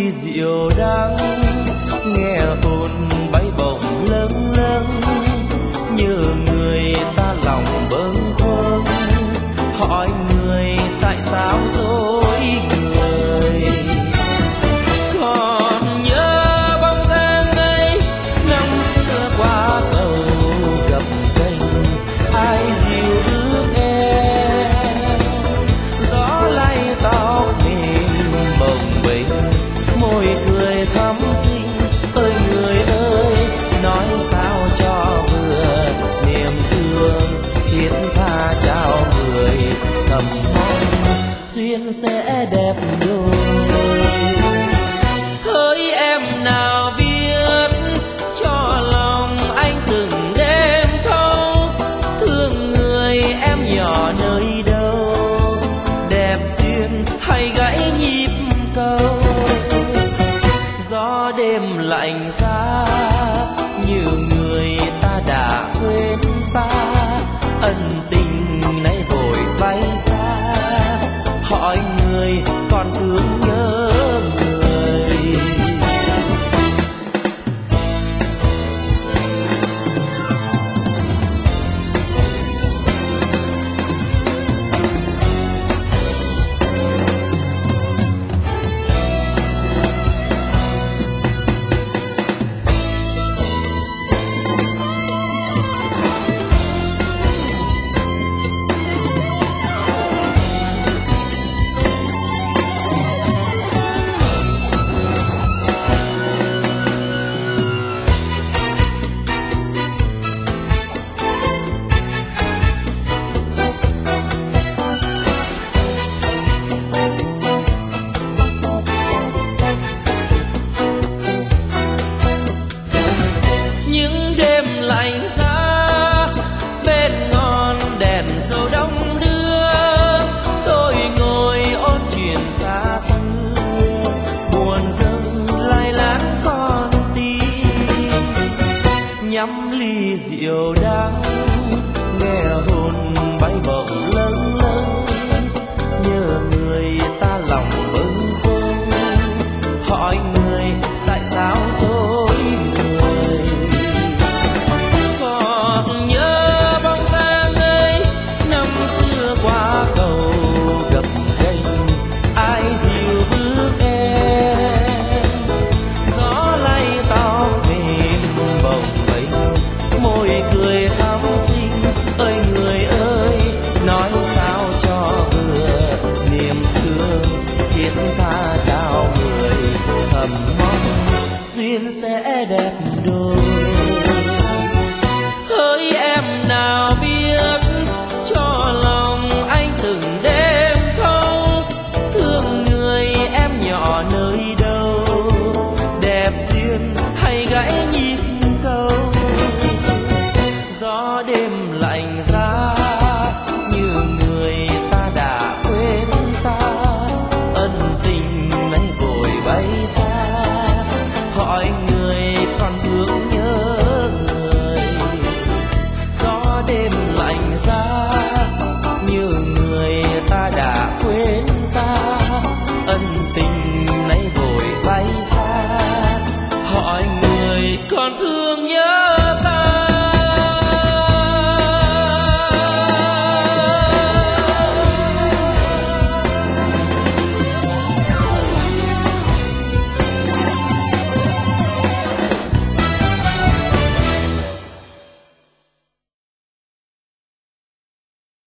ly rượu đắng, nghe ồn bay bổng lâng lâng, nhớ người ta lòng bâng khuâng, hỏi người tại sao dối người. Còn nhớ bóng dáng ấy năm xưa qua cầu gập ghềnh, ai dìu ước em, gió lay tóc mềm bồng bềnh, môi cười thắm xinh. Ơi người ơi, nói sao cho vừa niềm thương thiết tha trao người, thầm mong duyên sẽ đẹp đôi. Hỡi em nào biết cho lòng anh từng đêm thâu, thương người em nhỏ nơi đâu, đẹp duyên hay gãy nhịp cầu. Gió đêm lạnh giá như người ta đã quên ta, ân tình